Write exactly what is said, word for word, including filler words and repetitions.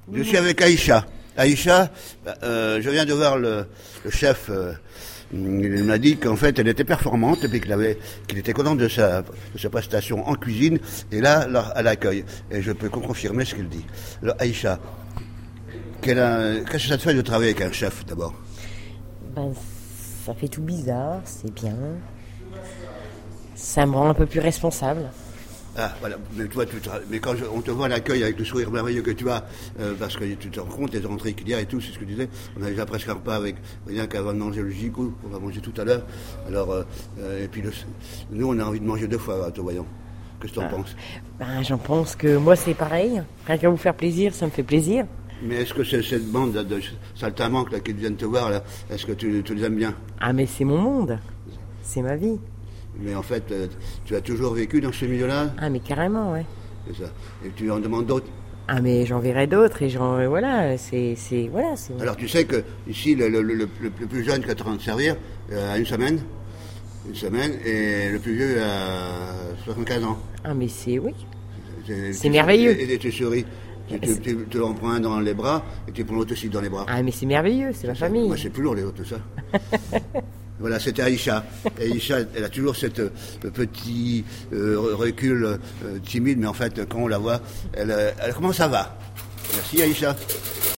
Je suis avec Aïcha. Aïcha, euh, je viens de voir le, le chef. Euh, il m'a dit qu'en fait, elle était performante et puis qu'il avait, qu'il était content de sa, de sa prestation en cuisine. Et là, là, à l'accueil. Et je peux confirmer ce qu'il dit. Alors, Aïcha, quel a, qu'est-ce que ça te fait de travailler avec un chef d'abord? Ben, ça fait tout bizarre, c'est bien. Ça me rend un peu plus responsable. Ah, voilà. Mais toi, tu tra... mais quand je... on te voit à l'accueil avec le sourire merveilleux que tu as, euh, parce que tu te rends compte des entrées qu'il y a et tout, c'est ce que tu disais. On a déjà presque un repas avec rien qu'avant de manger le gigot, qu'on va manger tout à l'heure. Alors, euh, euh, et puis le... nous, on a envie de manger deux fois en te voyant. Qu'est-ce que tu en ah. penses? Ben, j'en pense que moi, c'est pareil. Rien qu'à vous faire plaisir, ça me fait plaisir. Mais est-ce que c'est cette bande de saltimbanques là qui viennent te voir là, est-ce que tu, tu les aimes bien? Ah, mais c'est mon monde. C'est ma vie. Mais en fait, euh, tu as toujours vécu dans ce milieu-là? Ah, mais carrément, ouais. C'est ça. Et tu en demandes d'autres? Ah, mais j'en verrai d'autres et j'en... Euh, voilà, c'est... c'est voilà, c'est... Alors, tu sais que ici, le, le, le, le, le plus jeune qui est en train de servir euh, a une semaine, une semaine, et le plus vieux a soixante-quinze ans. Ah, mais c'est... Oui. C'est, c'est merveilleux. Et, et tu souris. Tu, tu, tu, tu en prends un dans les bras et tu prends l'autre aussi dans les bras. Ah, mais c'est merveilleux, c'est la famille. Moi, c'est plus lourd, les autres, tout ça. Voilà, c'était Aïcha. Et Aïcha, elle a toujours cette euh, petit euh, recul euh, timide, mais en fait, quand on la voit, elle, elle, comment ça va? Merci Aïcha.